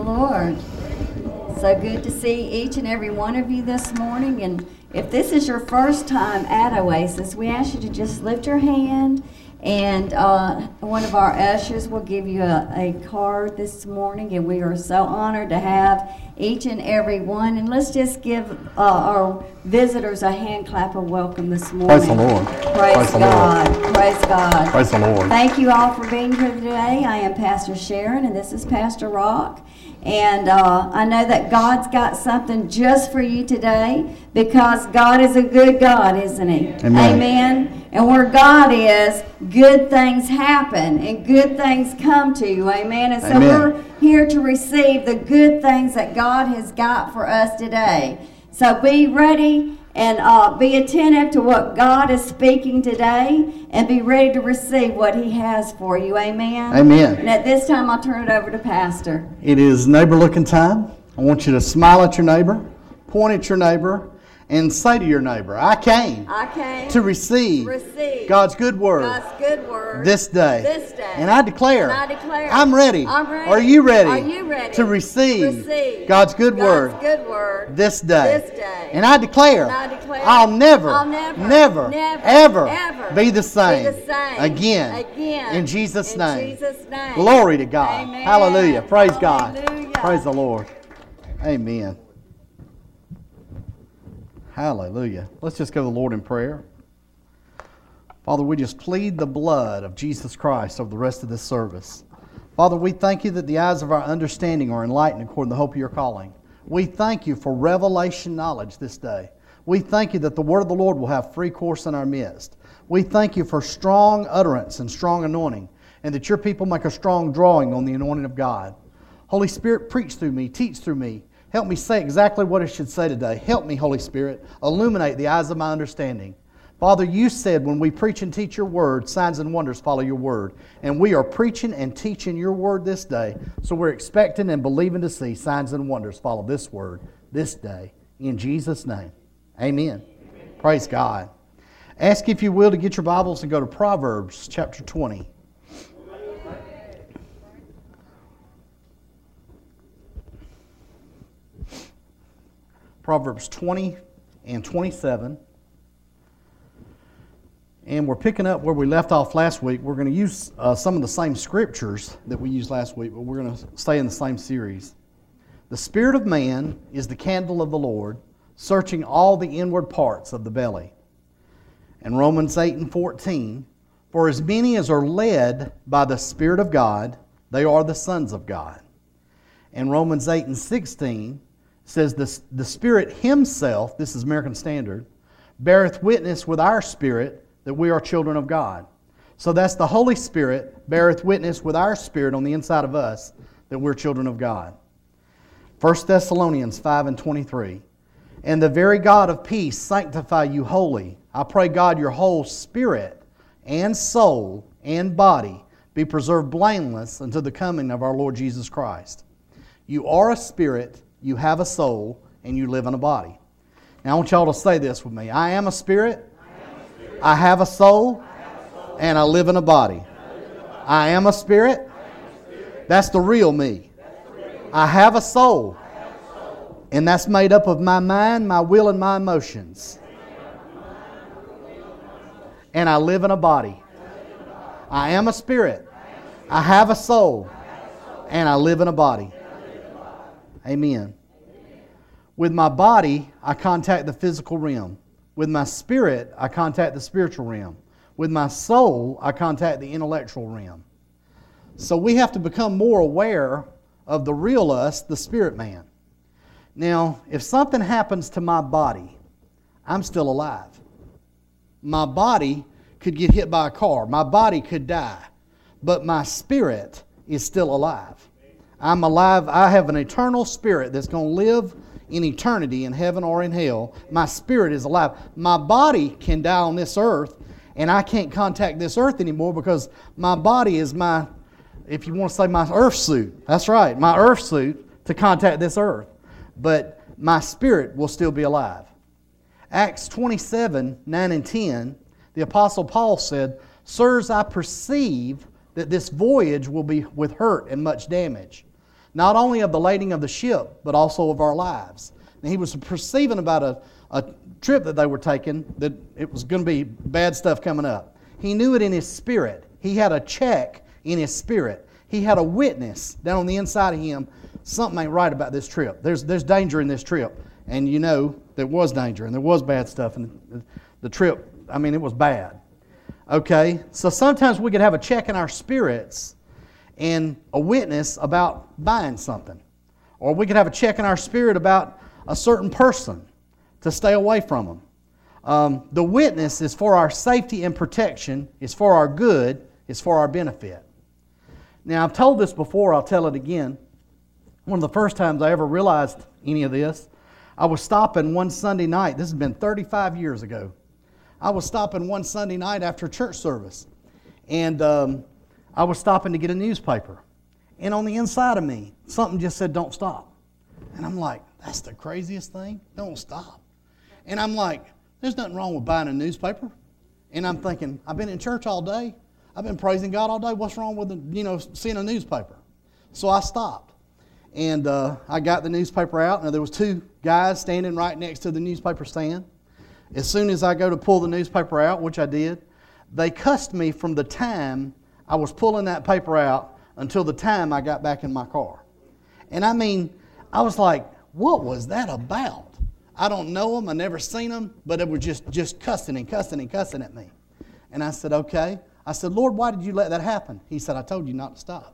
Lord. So good to see each and every one of you this morning. And if this is your first time at Oasis, we ask you to just lift your hand, and one of our ushers will give you a card this morning. And we are so honored to have each and every one. And let's just give our visitors a hand clap of welcome this morning. Praise the Lord. Praise God. Praise God. Praise the Lord. Thank you all for being here today. I am Pastor Sharon, and this is Pastor Rock. And I know that God's got something just for you today, because God is a good God, isn't He? Amen. Amen. And where God is, good things happen and good things come to you. Amen. And so Amen. we're here to receive the good things that God has got for us today. So be ready and be attentive to what God is speaking today, and be ready to receive what He has for you. Amen. Amen. And at this time, I'll turn it over to Pastor. It is neighbor looking time. I want you to smile at your neighbor, point at your neighbor, and say to your neighbor, I came to receive God's good word this day. And I declare, I'm ready. Are you ready to receive God's good word this day? And I declare, I'll never, ever be the same again. In Jesus' name. Glory to God. Amen. Hallelujah. Praise God. Hallelujah. Praise the Lord. Amen. Hallelujah. Let's just go to the Lord in prayer. Father, we just plead the blood of Jesus Christ over the rest of this service. Father, we thank you that the eyes of our understanding are enlightened according to the hope of your calling. We thank you for revelation knowledge this day. We thank you that the word of the Lord will have free course in our midst. We thank you for strong utterance and strong anointing, and that your people make a strong drawing on the anointing of God. Holy Spirit, preach through me, teach through me. Help me say exactly what I should say today. Help me, Holy Spirit, illuminate the eyes of my understanding. Father, you said when we preach and teach your word, signs and wonders follow your word. And we are preaching and teaching your word this day, so we're expecting and believing to see signs and wonders follow this word this day. In Jesus' name, amen. Praise God. Ask, if you will, to get your Bibles and go to Proverbs chapter 20. Proverbs 20 and 27. And we're picking up where we left off last week. We're going to use some of the same scriptures that we used last week, but we're going to stay in the same series. The spirit of man is the candle of the Lord, searching all the inward parts of the belly. And Romans 8 and 14, for as many as are led by the Spirit of God, they are the sons of God. And Romans 8 and 16 says the Spirit Himself, this is American Standard, beareth witness with our spirit that we are children of God. So that's the Holy Spirit beareth witness with our spirit on the inside of us that we're children of God. 1 Thessalonians 5 and 23, and the very God of peace sanctify you wholly. I pray, God, your whole spirit and soul and body be preserved blameless unto the coming of our Lord Jesus Christ. You are a spirit, you have a soul, and you live in a body. Now I want y'all to say this with me. I am a spirit, I have a soul, and I live in a body. I am a spirit, that's the real me. I have a soul, and that's made up of my mind, my will, and my emotions. And I live in a body. I am a spirit, I have a soul, and I live in a body. Amen. With my body, I contact the physical realm. With my spirit, I contact the spiritual realm. With my soul, I contact the intellectual realm. So we have to become more aware of the real us, the spirit man. Now, if something happens to my body, I'm still alive. My body could get hit by a car. My body could die. But my spirit is still alive. I'm alive. I have an eternal spirit that's going to live in eternity in heaven or in hell. My spirit is alive. My body can die on this earth, and I can't contact this earth anymore because my body is my, if you want to say, my earth suit. That's right, my earth suit to contact this earth. But my spirit will still be alive. Acts 27, 9 and 10, the Apostle Paul said, Sirs, I perceive that this voyage will be with hurt and much damage. not only of the lading of the ship, but also of our lives. And he was perceiving about a trip that they were taking, that it was going to be bad stuff coming up. He knew it in his spirit. He had a check in his spirit. He had a witness down on the inside of him. Something ain't right about this trip. There's danger in this trip. And you know, there was danger and there was bad stuff. And the trip, it was bad. Okay? So sometimes we could have a check in our spirits and a witness about buying something. Or we could have a check in our spirit about a certain person to stay away from them. The witness is for our safety and protection, is for our good, is for our benefit. Now, I've told this before, I'll tell it again. One of the first times I ever realized any of this, I was stopping one Sunday night. This has been 35 years ago. I was stopping one Sunday night after church service. And I was stopping to get a newspaper. And on the inside of me, something just said, don't stop. And I'm like, that's the craziest thing. Don't stop. And I'm like, there's nothing wrong with buying a newspaper. And I'm thinking, I've been in church all day. I've been praising God all day. What's wrong with seeing a newspaper? So I stopped. And I got the newspaper out. Now there was two guys standing right next to the newspaper stand. As soon as I go to pull the newspaper out, which I did, they cussed me from the time I was pulling that paper out until the time I got back in my car. And I was like, what was that about? I don't know them. I never seen them, but it was just cussing and cussing and cussing at me. And I said, okay. I said, Lord, why did you let that happen? He said, I told you not to stop.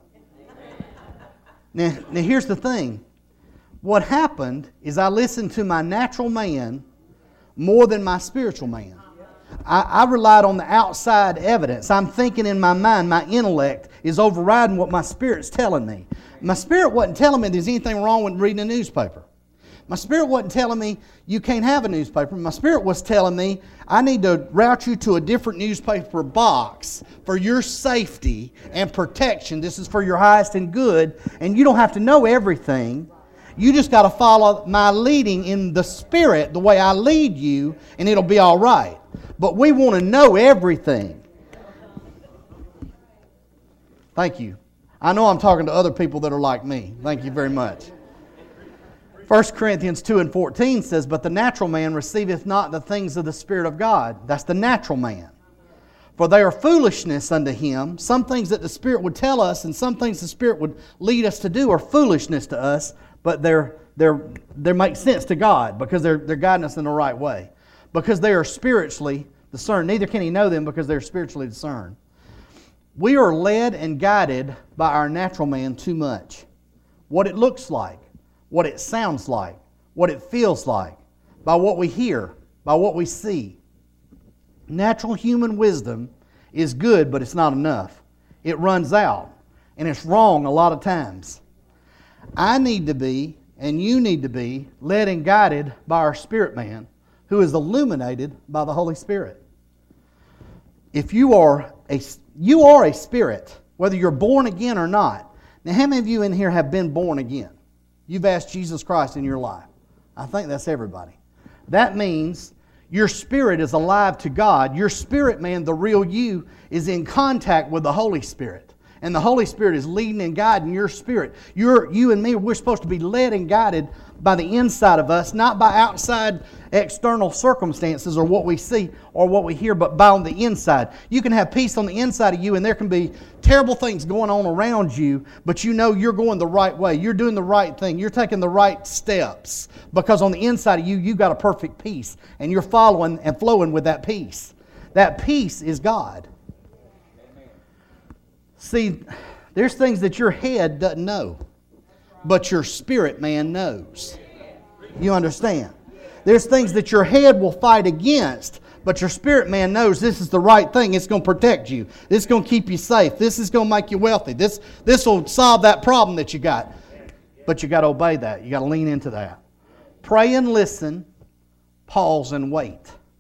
Now here's the thing. What happened is I listened to my natural man more than my spiritual man. I relied on the outside evidence. I'm thinking in my mind, my intellect is overriding what my spirit's telling me. My spirit wasn't telling me there's anything wrong with reading a newspaper. My spirit wasn't telling me you can't have a newspaper. My spirit was telling me I need to route you to a different newspaper box for your safety and protection. This is for your highest and good, and you don't have to know everything. You just got to follow my leading in the spirit, the way I lead you, and it'll be all right. But we want to know everything. Thank you. I know I'm talking to other people that are like me. Thank you very much. 1 Corinthians 2:14 says, but the natural man receiveth not the things of the Spirit of God. That's the natural man. For they are foolishness unto him. Some things that the Spirit would tell us and some things the Spirit would lead us to do are foolishness to us, but they make sense to God because they're guiding us in the right way. Because they are spiritually discerned. Neither can he know them because they're spiritually discerned. We are led and guided by our natural man too much. What it looks like, what it sounds like, what it feels like, by what we hear, by what we see. Natural human wisdom is good, but it's not enough. It runs out, and it's wrong a lot of times. I need to be, and you need to be, led and guided by our spirit man, who is illuminated by the Holy Spirit. If you are a spirit, whether you're born again or not. Now, how many of you in here have been born again? You've asked Jesus Christ in your life. I think that's everybody. That means your spirit is alive to God. Your spirit man, the real you, is in contact with the Holy Spirit. And the Holy Spirit is leading and guiding your spirit. You and me, we're supposed to be led and guided by the inside of us, not by outside external circumstances or what we see or what we hear, but by on the inside. You can have peace on the inside of you and there can be terrible things going on around you, but you know you're going the right way. You're doing the right thing. You're taking the right steps because on the inside of you, you've got a perfect peace and you're following and flowing with that peace. That peace is God. See, there's things that your head doesn't know, but your spirit man knows. You understand? There's things that your head will fight against, but your spirit man knows this is the right thing. It's going to protect you. This is going to keep you safe. This is going to make you wealthy. This will solve that problem that you got. But you got to obey that. You got to lean into that. Pray and listen, pause and wait.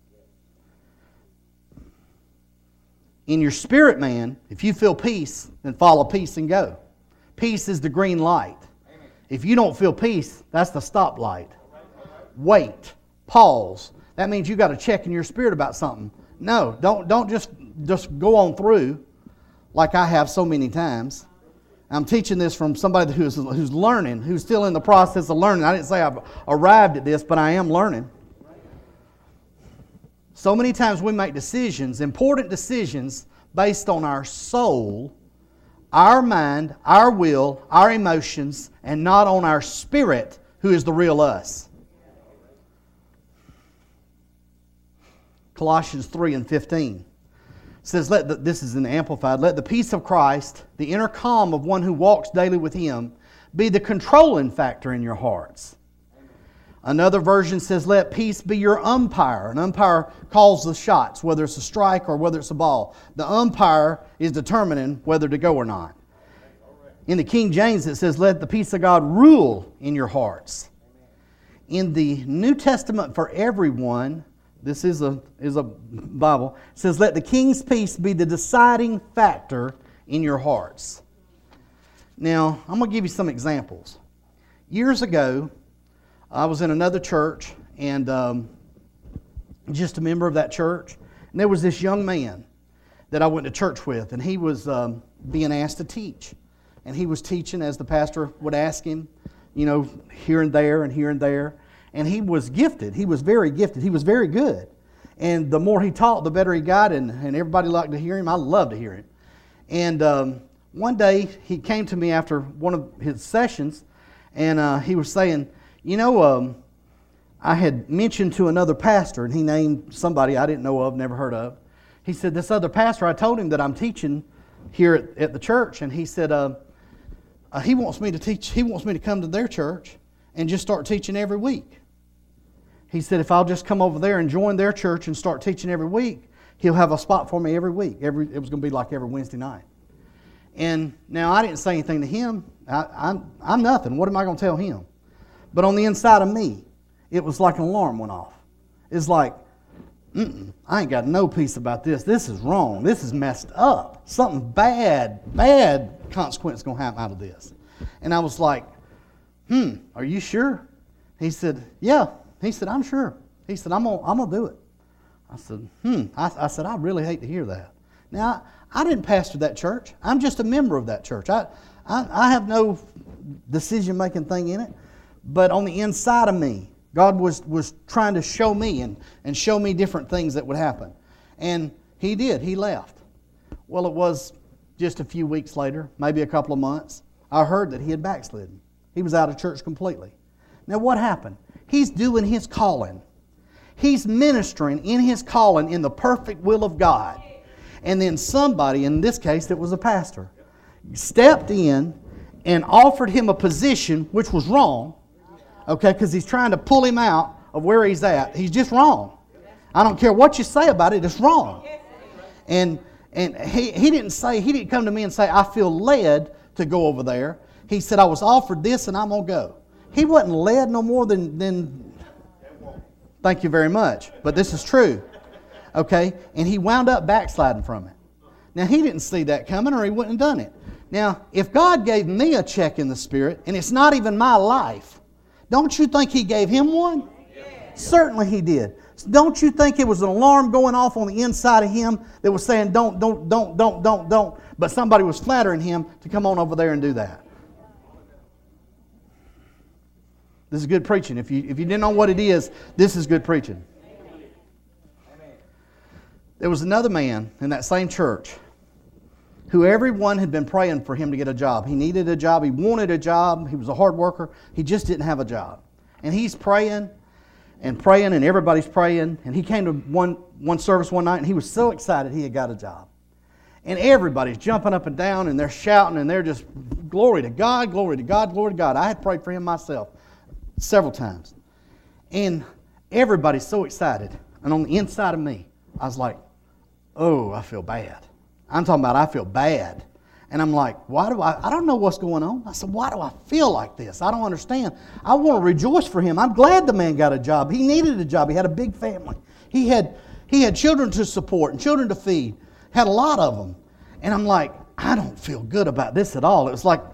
In your spirit man, if you feel peace, then follow peace and go. Peace is the green light. If you don't feel peace, that's the stoplight. Wait. Pause. That means you got to check in your spirit about something. No, don't just go on through like I have so many times. I'm teaching this from somebody who's learning, who's still in the process of learning. I didn't say I've arrived at this, but I am learning. So many times we make decisions, important decisions, based on our soul, our mind, our will, our emotions, and not on our spirit, who is the real us. Colossians 3:15 says, this is in the Amplified, let the peace of Christ, the inner calm of one who walks daily with Him, be the controlling factor in your hearts. Another version says, let peace be your umpire. An umpire calls the shots, whether it's a strike or whether it's a ball. The umpire is determining whether to go or not. In the King James it says, let the peace of God rule in your hearts. In the New Testament for everyone, this is a Bible, it says, let the King's peace be the deciding factor in your hearts. Now, I'm going to give you some examples. Years ago, I was in another church, and just a member of that church. And there was this young man that I went to church with, and he was being asked to teach. And he was teaching as the pastor would ask him, you know, here and there and here and there. And he was gifted. He was very gifted. He was very good. And the more he taught, the better he got, and everybody liked to hear him. I loved to hear him. And one day, he came to me after one of his sessions, and he was saying, you know, I had mentioned to another pastor, and he named somebody I didn't know of, never heard of. He said, this other pastor, I told him that I'm teaching here at the church, and he said, he wants me to teach, he wants me to come to their church and just start teaching every week. He said, if I'll just come over there and join their church and start teaching every week, he'll have a spot for me every week. It was going to be like every Wednesday night. And now I didn't say anything to him. I'm nothing. What am I going to tell him? But on the inside of me, it was like an alarm went off. It's like, I ain't got no peace about this. This is wrong. This is messed up. Something bad consequence is going to happen out of this. And I was like, are you sure? He said, yeah. He said, I'm sure. He said, I'm gonna do it. I said, I said, I really hate to hear that. Now, I didn't pastor that church. I'm just a member of that church. I have no decision-making thing in it. But on the inside of me, God was trying to show me and show me different things that would happen. And He did. He left. Well, it was just a few weeks later, maybe a couple of months, I heard that he had backslidden. He was out of church completely. Now what happened? He's doing his calling. He's ministering in his calling in the perfect will of God. And then somebody, in this case it was a pastor, stepped in and offered him a position which was wrong. Okay, because he's trying to pull him out of where he's at. He's just wrong. I don't care what you say about it, it's wrong. And he didn't come to me and say, I feel led to go over there. He said, I was offered this and I'm going to go. He wasn't led no more than thank you very much. But this is true. Okay, and he wound up backsliding from it. Now, he didn't see that coming or he wouldn't have done it. Now, if God gave me a check in the Spirit, and it's not even my life, don't you think He gave him one? Yes. Certainly He did. Don't you think it was an alarm going off on the inside of him that was saying, don't, but somebody was flattering him to come on over there and do that? This is good preaching. If you didn't know what it is, this is good preaching. There was another man in that same church who everyone had been praying for him to get a job. He needed a job. He wanted a job. He was a hard worker. He just didn't have a job. And he's praying and praying, and everybody's praying. And he came to one service one night, and he was so excited he had got a job. And everybody's jumping up and down, and they're shouting, and they're just, glory to God, glory to God, glory to God. I had prayed for him myself several times. And everybody's so excited. And on the inside of me, I was like, oh, I feel bad. I'm talking about I feel bad. And I'm like, I don't know what's going on. I said, why do I feel like this? I don't understand. I want to rejoice for him. I'm glad the man got a job. He needed a job. He had a big family. He had children to support and children to feed. Had a lot of them. And I'm like, I don't feel good about this at all. It was like,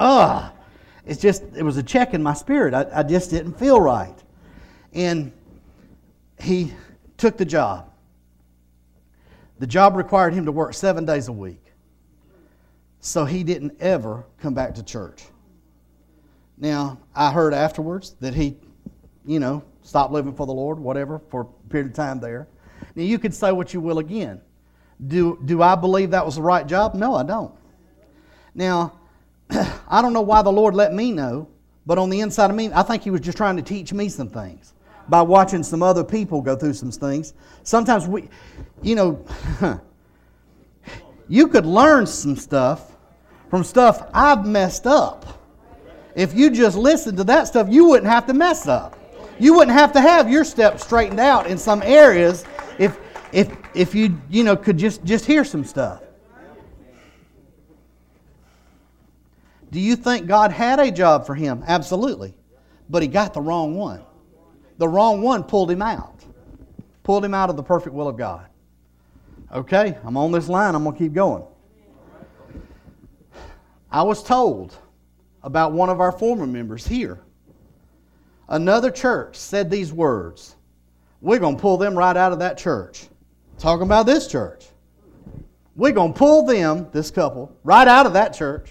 it was a check in my spirit. I just didn't feel right. And he took the job. The job required him to work 7 days a week. So he didn't ever come back to church. Now, I heard afterwards that he, stopped living for the Lord, whatever, for a period of time there. Now, you could say what you will again. Do I believe that was the right job? No, I don't. Now, I don't know why the Lord let me know, but on the inside of me, I think he was just trying to teach me some things by watching some other people go through some things. Sometimes you could learn some stuff from stuff I've messed up. If you just listened to that stuff, you wouldn't have to mess up. You wouldn't have to have your steps straightened out in some areas if you could just hear some stuff. Do you think God had a job for him? Absolutely. But he got the wrong one. The wrong one pulled him out. Pulled him out of the perfect will of God. Okay, I'm on this line. I'm going to keep going. I was told about one of our former members here. Another church said these words. We're going to pull them right out of that church. Talking about this church. We're going to pull them, this couple, right out of that church.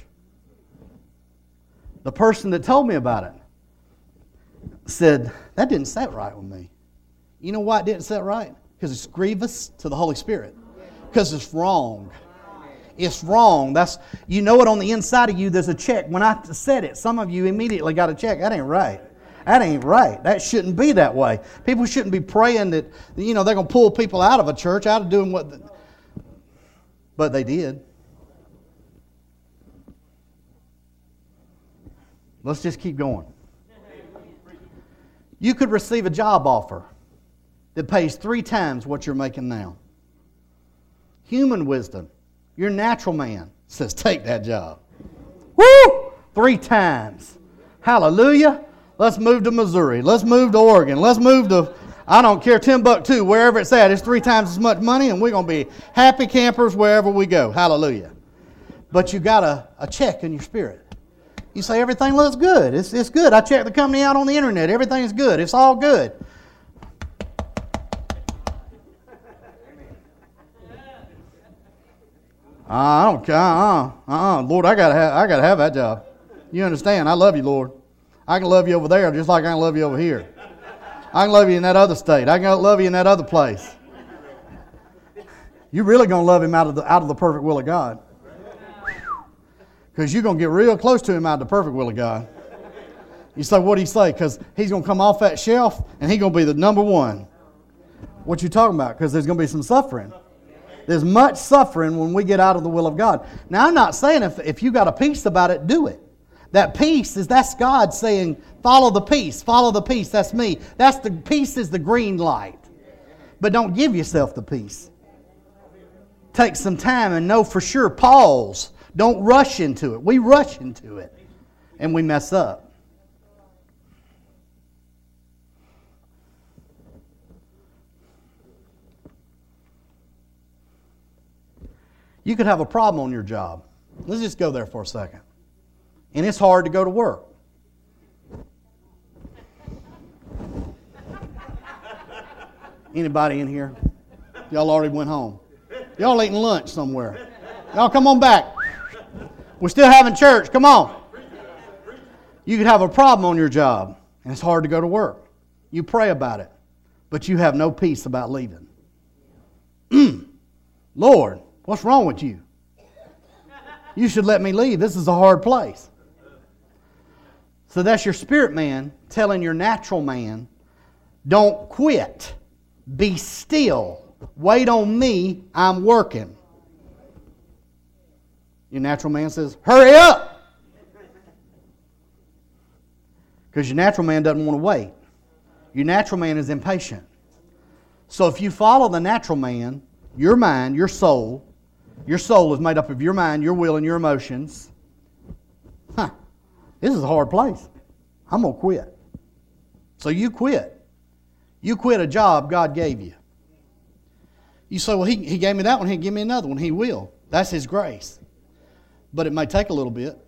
The person that told me about it said, that didn't set right with me. You know why it didn't set right? Because it's grievous to the Holy Spirit. Because it's wrong. It's wrong. You know it on the inside of you, there's a check. When I said it, some of you immediately got a check. That ain't right. That ain't right. That shouldn't be that way. People shouldn't be praying that, they're going to pull people out of a church, out of doing but they did. Let's just keep going. You could receive a job offer that pays 3 times what you're making now. Human wisdom, your natural man says, take that job. Woo! 3 times. Hallelujah. Let's move to Missouri. Let's move to Oregon. Let's move to, I don't care, Timbuktu, wherever it's at. It's 3 times as much money, and we're going to be happy campers wherever we go. Hallelujah. But you got a check in your spirit. You say, everything looks good. It's good. I checked the company out on the internet. Everything is good. It's all good. I don't care. Lord, I gotta have that job. You understand? I love you, Lord. I can love you over there just like I can love you over here. I can love you in that other state. I can love you in that other place. You're really gonna love him out of the perfect will of God. Because you're going to get real close to him out of the perfect will of God. You say, what do you say? Because he's going to come off that shelf and he's going to be the number one. What you talking about? Because there's going to be some suffering. There's much suffering when we get out of the will of God. Now, I'm not saying if you got a peace about it, do it. That peace that's God saying, follow the peace, that's me. That's the peace is the green light. But don't give yourself the peace. Take some time and know for sure, pause. Don't rush into it. We rush into it and we mess up. You could have a problem on your job. Let's just go there for a second. And it's hard to go to work. Anybody in here? Y'all already went home. Y'all eating lunch somewhere. Y'all come on back. We're still having church. Come on. You could have a problem on your job, and it's hard to go to work. You pray about it, but you have no peace about leaving. Lord, what's wrong with you? You should let me leave. This is a hard place. So that's your spirit man telling your natural man, don't quit. Be still. Wait on me. I'm working. Your natural man says, hurry up! Because your natural man doesn't want to wait. Your natural man is impatient. So if you follow the natural man, your mind, your soul is made up of your mind, your will, and your emotions. This is a hard place. I'm going to quit. So you quit. You quit a job God gave you. You say, well, he gave me that one, he'll give me another one. He will. That's His grace. But it may take a little bit.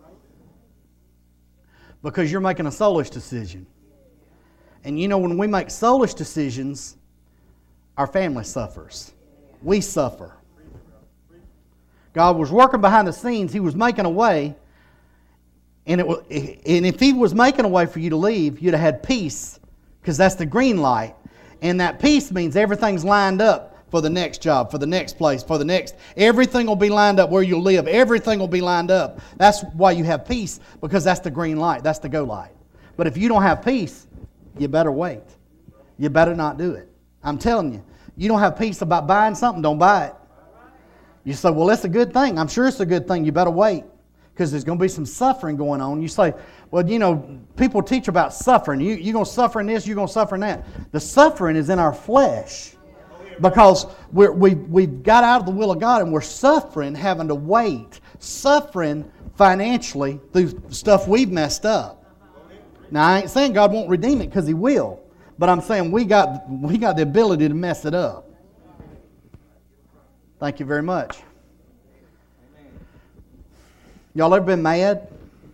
Because you're making a soulish decision. And when we make soulish decisions, our family suffers. We suffer. God was working behind the scenes. He was making a way. And if He was making a way for you to leave, you'd have had peace, because that's the green light. And that peace means everything's lined up for the next job, for the next place, for the next. Everything will be lined up where you'll live. Everything will be lined up. That's why you have peace, because that's the green light. That's the go light. But if you don't have peace, you better wait. You better not do it. I'm telling you, you don't have peace about buying something, don't buy it. You say, well, it's a good thing. I'm sure it's a good thing. You better wait, because there's going to be some suffering going on. You say, well, you know, people teach about suffering. You're going to suffer in this, you're going to suffer in that. The suffering is in our flesh, because we've got out of the will of God, and we're suffering, having to wait, suffering financially through stuff we've messed up. Now, I ain't saying God won't redeem it, because He will. But I'm saying we got the ability to mess it up. Thank you very much. Y'all ever been mad?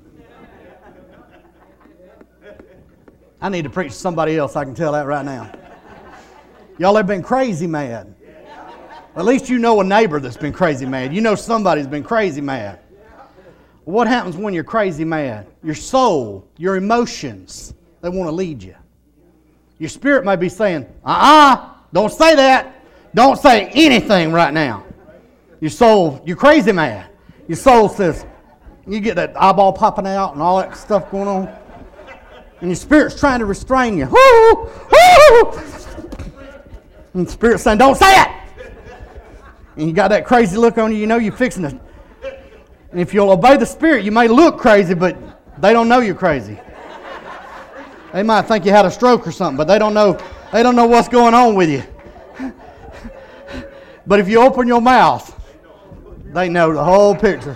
I need to preach to somebody else. I can tell that right now. Y'all ever been crazy mad? At least you know a neighbor that's been crazy mad. You know somebody's been crazy mad. What happens when you're crazy mad? Your soul, your emotions, they want to lead you. Your spirit may be saying, don't say that. Don't say anything right now. Your soul, you're crazy mad. Your soul says, you get that eyeball popping out and all that stuff going on. And your spirit's trying to restrain you. And the spirit's saying, don't say it. And you got that crazy look on you, you know you're fixing it. And if you'll obey the spirit, you may look crazy, but they don't know you're crazy. They might think you had a stroke or something, but they don't know what's going on with you. But if you open your mouth, they know the whole picture.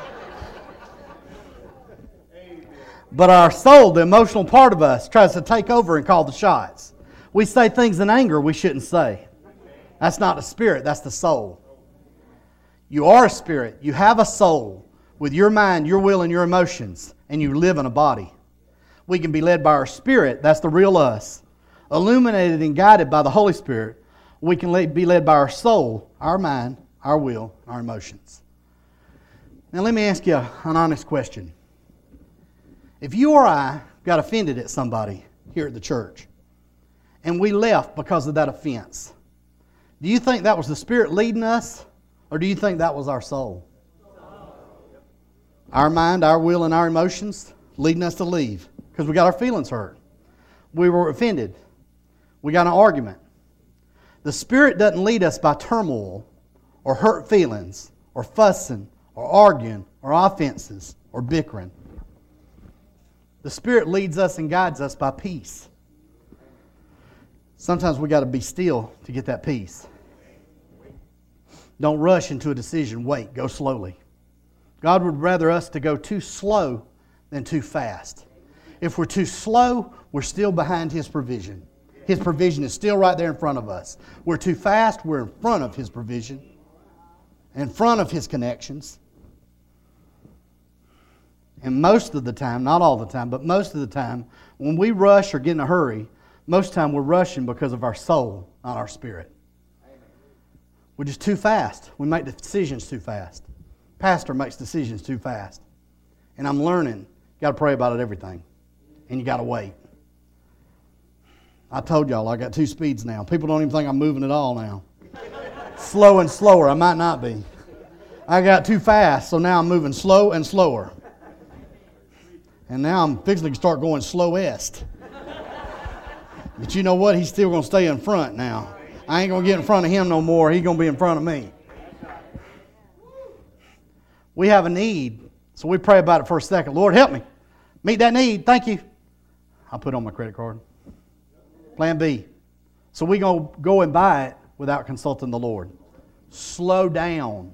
But our soul, the emotional part of us, tries to take over and call the shots. We say things in anger we shouldn't say. That's not the spirit, that's the soul. You are a spirit. You have a soul with your mind, your will, and your emotions, and you live in a body. We can be led by our spirit, that's the real us. Illuminated and guided by the Holy Spirit, we can be led by our soul, our mind, our will, our emotions. Now let me ask you an honest question. If you or I got offended at somebody here at the church, and we left because of that offense, do you think that was the Spirit leading us, or do you think that was our soul? Our mind, our will, and our emotions leading us to leave because we got our feelings hurt. We were offended. We got in an argument. The Spirit doesn't lead us by turmoil or hurt feelings or fussing or arguing or offenses or bickering. The Spirit leads us and guides us by peace. Sometimes we got to be still to get that peace. Don't rush into a decision. Wait. Go slowly. God would rather us to go too slow than too fast. If we're too slow, we're still behind His provision. His provision is still right there in front of us. We're too fast, we're in front of His provision, in front of His connections. And most of the time, not all the time, but most of the time, when we rush or get in a hurry, most of the time we're rushing because of our soul, not our spirit. We're just too fast. We make decisions too fast. Pastor makes decisions too fast. And I'm learning, you got to pray about it, everything. And you got to wait. I told y'all I got 2 speeds now. People don't even think I'm moving at all now. Slow and slower. I might not be. I got too fast, so now I'm moving slow and slower. And now I'm fixing to start going slow-est. But you know what? He's still going to stay in front now. I ain't going to get in front of him no more. He's going to be in front of me. We have a need, so we pray about it for a second. Lord, help me. Meet that need. Thank you. I'll put it on my credit card. Plan B. So we're going to go and buy it without consulting the Lord. Slow down.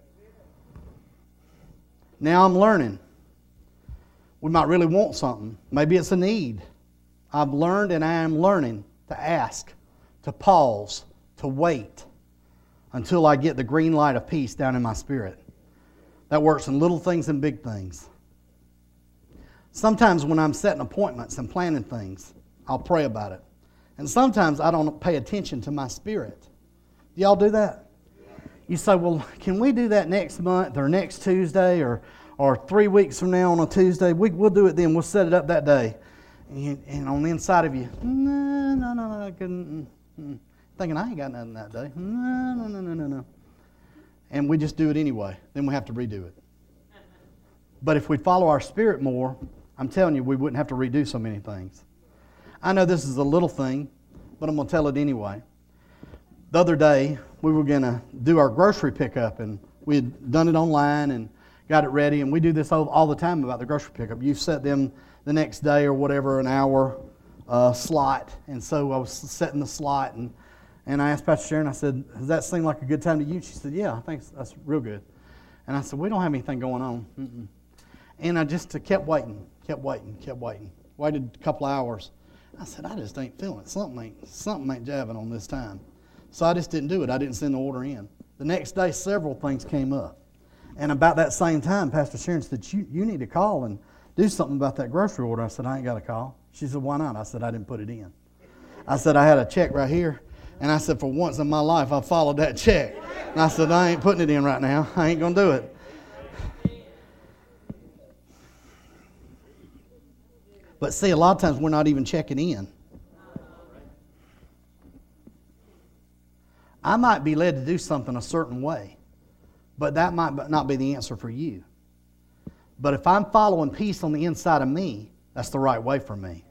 Now I'm learning. We might really want something. Maybe it's a need. I've learned and I am learning to ask, to pause, to wait until I get the green light of peace down in my spirit. That works in little things and big things. Sometimes when I'm setting appointments and planning things, I'll pray about it. And sometimes I don't pay attention to my spirit. Do y'all do that? You say, well, can we do that next month or next Tuesday or 3 weeks from now on a Tuesday? We'll do it then. We'll set it up that day. And on the inside of you, no, I couldn't. Thinking I ain't got nothing that day. No. And we just do it anyway. Then we have to redo it. But if we follow our spirit more, I'm telling you, we wouldn't have to redo so many things. I know this is a little thing, but I'm going to tell it anyway. The other day, we were going to do our grocery pickup, and we had done it online and got it ready. And we do this all the time about the grocery pickup. You set them the next day or whatever, an hour slot. And so I was setting the slot, and I asked Pastor Sharon, I said, does that seem like a good time to use? She said, yeah, I think that's real good. And I said, we don't have anything going on. Mm-mm. And I just kept waiting. Waited a couple of hours. I said, I just ain't feeling it. Something ain't jabbing on this time. So I just didn't do it. I didn't send the order in. The next day, several things came up. And about that same time, Pastor Sharon said, you need to call and do something about that grocery order. I said, I ain't got to call. She said, why not? I said, I didn't put it in. I said, I had a check right here. And I said, for once in my life, I followed that check. And I said, I ain't putting it in right now. I ain't going to do it. But see, a lot of times we're not even checking in. I might be led to do something a certain way, but that might not be the answer for you. But if I'm following peace on the inside of me, that's the right way for me.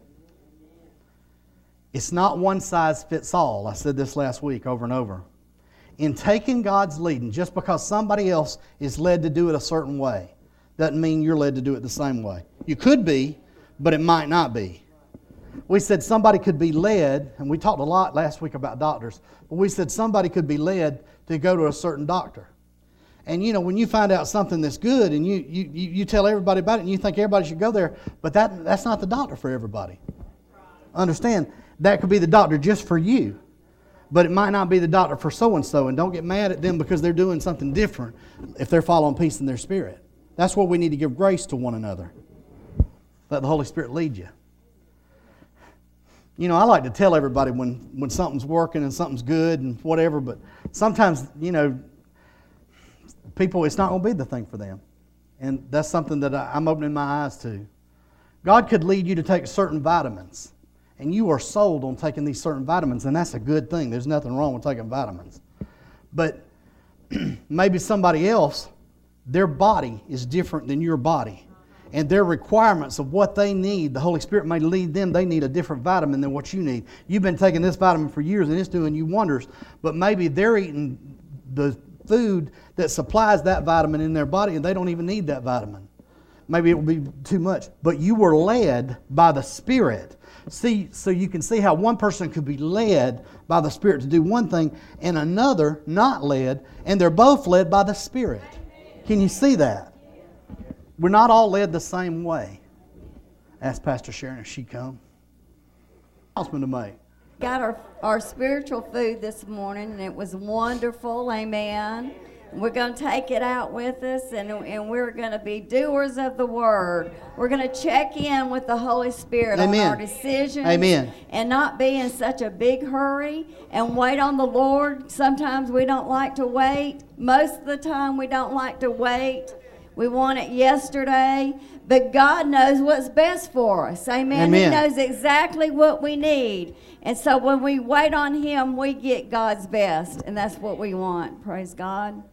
It's not one size fits all. I said this last week over and over. In taking God's leading, just because somebody else is led to do it a certain way, doesn't mean you're led to do it the same way. You could be, but it might not be. We said somebody could be led, and we talked a lot last week about doctors, but we said somebody could be led to go to a certain doctor. And you know, when you find out something that's good and you tell everybody about it and you think everybody should go there, but that's not the doctor for everybody. Understand, that could be the doctor just for you, but it might not be the doctor for so-and-so, and don't get mad at them because they're doing something different if they're following peace in their spirit. That's where we need to give grace to one another. Let the Holy Spirit lead you. You know, I like to tell everybody when something's working and something's good and whatever, but sometimes, you know, people, it's not going to be the thing for them. And that's something that I'm opening my eyes to. God could lead you to take certain vitamins, and you are sold on taking these certain vitamins, and that's a good thing. There's nothing wrong with taking vitamins. But maybe somebody else, their body is different than your body. And their requirements of what they need, the Holy Spirit may lead them. They need a different vitamin than what you need. You've been taking this vitamin for years and it's doing you wonders, but maybe they're eating the food that supplies that vitamin in their body and they don't even need that vitamin. Maybe it will be too much. But you were led by the Spirit. See, so you can see how one person could be led by the Spirit to do one thing and another not led, and they're both led by the Spirit. Can you see that? We're not all led the same way. Ask Pastor Sharon if she come. Announcement to make. Got our spiritual food this morning, and it was wonderful. Amen. We're going to take it out with us, and we're going to be doers of the Word. We're going to check in with the Holy Spirit Amen. on our decisions. Amen. And not be in such a big hurry and wait on the Lord. Sometimes we don't like to wait. Most of the time we don't like to wait. We want it yesterday, but God knows what's best for us. Amen. Amen. He knows exactly what we need. And so when we wait on Him, we get God's best, and that's what we want. Praise God.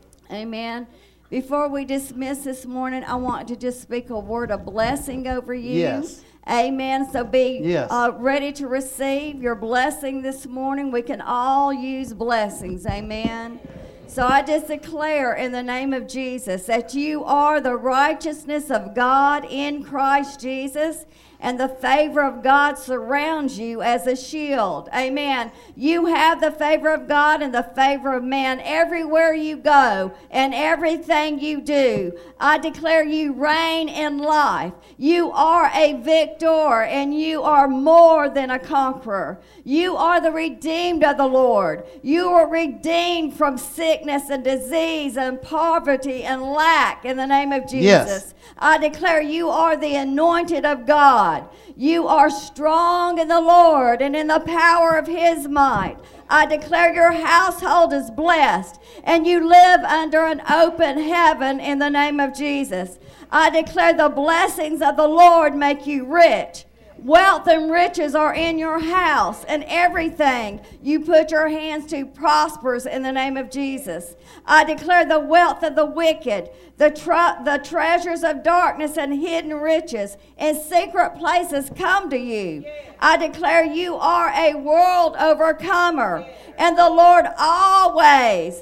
Amen. Before we dismiss this morning, I want to just speak a word of blessing over you. Yes. Amen. So be Yes. ready to receive your blessing this morning. We can all use blessings. Amen. So I just declare in the name of Jesus that you are the righteousness of God in Christ Jesus, and the favor of God surrounds you as a shield. Amen. You have the favor of God and the favor of man everywhere you go and everything you do. I declare you reign in life. You are a victor, and you are more than a conqueror. You are the redeemed of the Lord. You are redeemed from sickness and disease and poverty and lack in the name of Jesus. Yes. I declare you are the anointed of God. You are strong in the Lord and in the power of His might. I declare your household is blessed and you live under an open heaven in the name of Jesus. I declare the blessings of the Lord make you rich. Wealth and riches are in your house, and everything you put your hands to prospers in the name of Jesus. I declare the wealth of the wicked, the treasures of darkness and hidden riches in secret places come to you. I declare you are a world overcomer. And the Lord always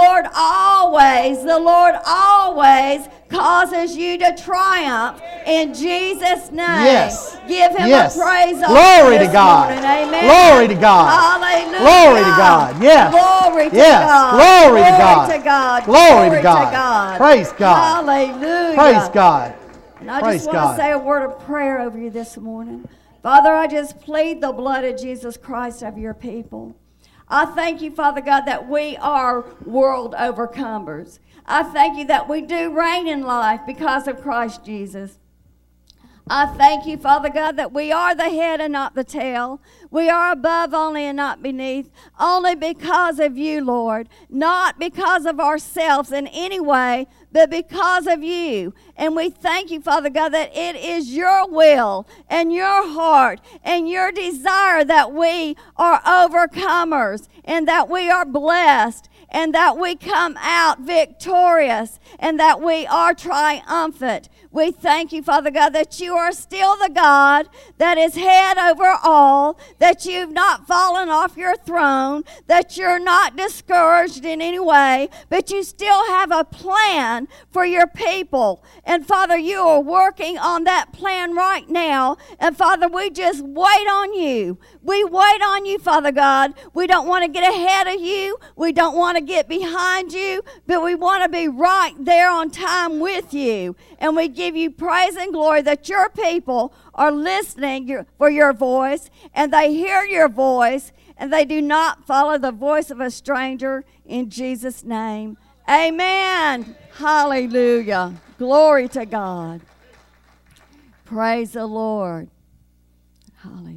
causes you to triumph in Jesus' name. Yes. Give him Yes. a praise. Glory to God. Morning. Amen. Glory to God. Hallelujah. Glory to God. Yes. Glory to Yes. God. Glory to God. to God. Glory to God. Praise God. Hallelujah. Praise God. And I Praise just want God. to say a word of prayer over you this morning. Father, I just plead the blood of Jesus Christ over your people. I thank you, Father God, that we are world overcomers. I thank you that we do reign in life because of Christ Jesus. I thank you, Father God, that we are the head and not the tail. We are above only and not beneath, only because of you, Lord, not because of ourselves in any way, but because of you. And we thank you, Father God, that it is your will and your heart and your desire that we are overcomers and that we are blessed and that we come out victorious and that we are triumphant. We thank you, Father God, that you are still the God that is head over all, that you've not fallen off your throne, that you're not discouraged in any way, but you still have a plan for your people. And Father, you are working on that plan right now. And Father, we just wait on you. We wait on you, Father God. We don't want to get ahead of you. We don't want to get behind you, but we want to be right there on time with you. And we give you praise and glory that your people are listening for your voice, and they hear your voice, and they do not follow the voice of a stranger. In Jesus' name, amen. Hallelujah. Glory to God. Praise the Lord. Hallelujah.